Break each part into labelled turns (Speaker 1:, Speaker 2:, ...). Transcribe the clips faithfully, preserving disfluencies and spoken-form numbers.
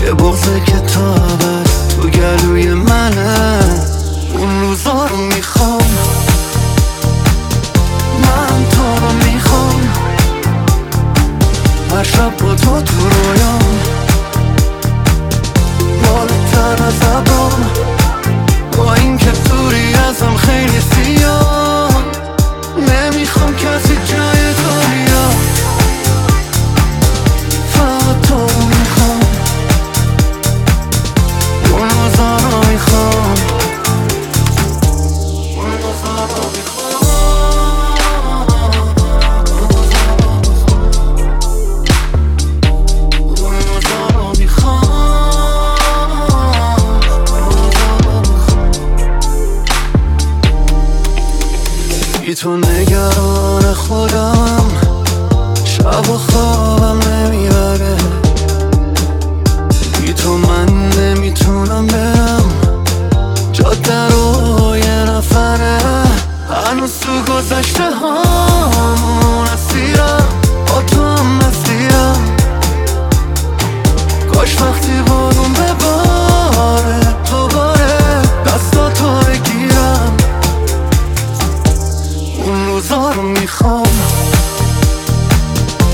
Speaker 1: یه بغض کتابت تو گلوی منه. اون روزا رو میخوام، من تو رو میخوام، هر شب با تو تو رویام، بالاتر از ابرام، با این که دوری ازم خیلی سیاه. نمیخوام کسی جای تو بیاد، فقط تو رو میخوام، اون روزا رو میخوام، اون روزا رو میخوام. بی تو نگران خودم، شب و خوابم نمیبره. بی تو من نمیتونم برم، جاده رو یه نفره. هنوز تو گذشته هامون اسیرم، با تو هم مسیرم. کاش وقتی بارون بباره دوباره دستاتو بگیرم. اون روزا رو میخوام،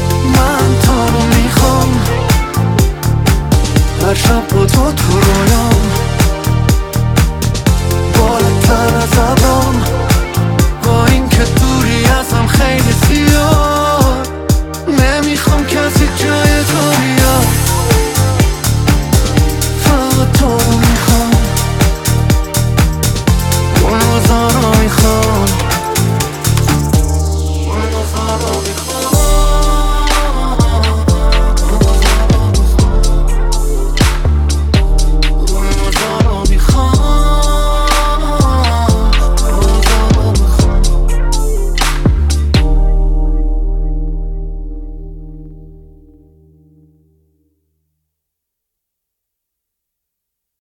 Speaker 1: من تو رو میخوام، هر شب با تو تو رویام.